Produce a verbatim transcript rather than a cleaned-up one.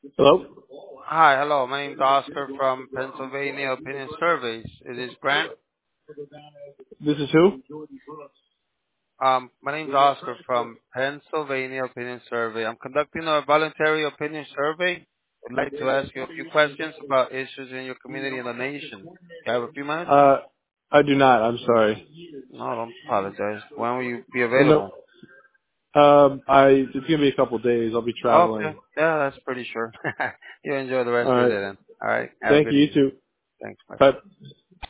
Hello? Hi, hello. My name is Oscar from Pennsylvania Opinion Surveys. It is Grant. This is who? Um, my name is Oscar from Pennsylvania Opinion Survey. I'm conducting a voluntary opinion survey. I'd like to ask you a few questions about issues in your community and the nation. Do you have a few minutes? Uh, I do not. I'm sorry. No, don't apologize. When will you be No. available? Um, I it's gonna be a couple days. I'll be Okay. traveling. Yeah, that's pretty sure. You enjoy the rest All of your right. day then. All right. Have a Thank good you. You evening. too. Thanks. Bye. Bye.